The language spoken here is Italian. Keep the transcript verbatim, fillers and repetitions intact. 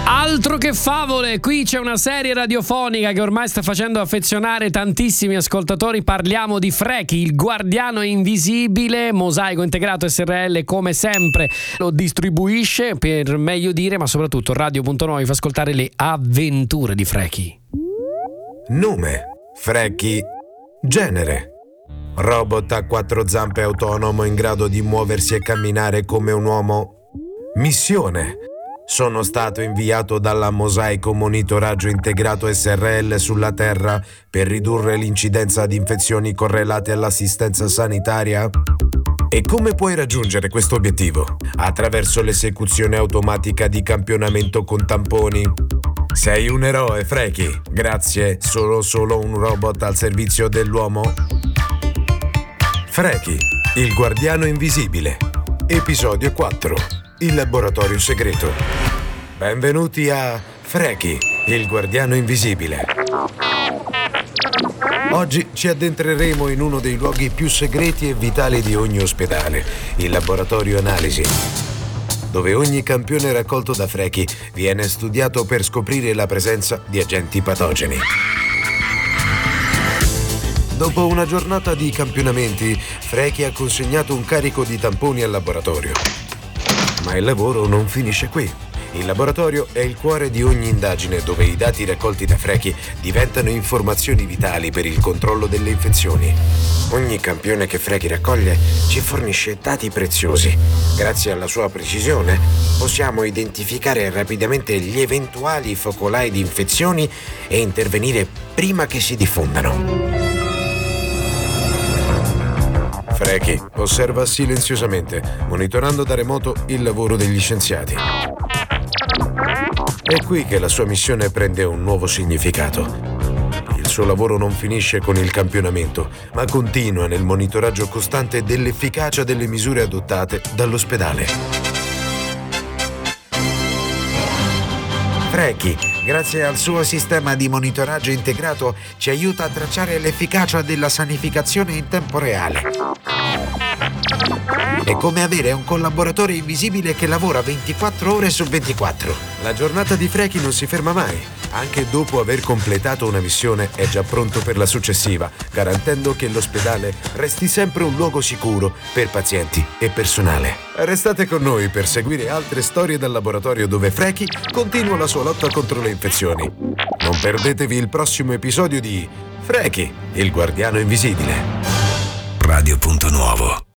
Altro che favole, qui c'è una serie radiofonica che ormai sta facendo affezionare tantissimi ascoltatori. Parliamo di Frechi, il guardiano invisibile. Mosaico Integrato S R L come sempre lo distribuisce, per meglio dire, ma soprattutto Radio punto nove fa ascoltare le avventure di Frechi. Nome: Frechi. Genere: robot a quattro zampe autonomo in grado di muoversi e camminare come un uomo. Missione: sono stato inviato dalla Mosaico Monitoraggio Integrato S R L sulla Terra per ridurre l'incidenza di infezioni correlate all'assistenza sanitaria. E come puoi raggiungere questo obiettivo? Attraverso l'esecuzione automatica di campionamento con tamponi. Sei un eroe, Frechi. Grazie, sono solo un robot al servizio dell'uomo. Frechi, il guardiano invisibile. Episodio quattro. Il laboratorio segreto. Benvenuti a Frechi, il guardiano invisibile. Oggi ci addentreremo in uno dei luoghi più segreti e vitali di ogni ospedale, il laboratorio analisi, dove ogni campione raccolto da Frechi viene studiato per scoprire la presenza di agenti patogeni. Dopo una giornata di campionamenti, Frechi ha consegnato un carico di tamponi al laboratorio. Ma il lavoro non finisce qui. Il laboratorio è il cuore di ogni indagine, dove i dati raccolti da Frechi diventano informazioni vitali per il controllo delle infezioni. Ogni campione che Frechi raccoglie ci fornisce dati preziosi. Grazie alla sua precisione possiamo identificare rapidamente gli eventuali focolai di infezioni e intervenire prima che si diffondano. Frechi osserva silenziosamente, monitorando da remoto il lavoro degli scienziati. È qui che la sua missione prende un nuovo significato. Il suo lavoro non finisce con il campionamento, ma continua nel monitoraggio costante dell'efficacia delle misure adottate dall'ospedale. Frechi, grazie al suo sistema di monitoraggio integrato, ci aiuta a tracciare l'efficacia della sanificazione in tempo reale. È come avere un collaboratore invisibile che lavora ventiquattro ore su ventiquattro. La giornata di Frechi non si ferma mai. Anche dopo aver completato una missione è già pronto per la successiva, garantendo che l'ospedale resti sempre un luogo sicuro per pazienti e personale. Restate con noi per seguire altre storie dal laboratorio dove Frechi continua la sua lotta contro le infezioni. Non perdetevi il prossimo episodio di Frechi, il guardiano invisibile. Radio punto nuovo.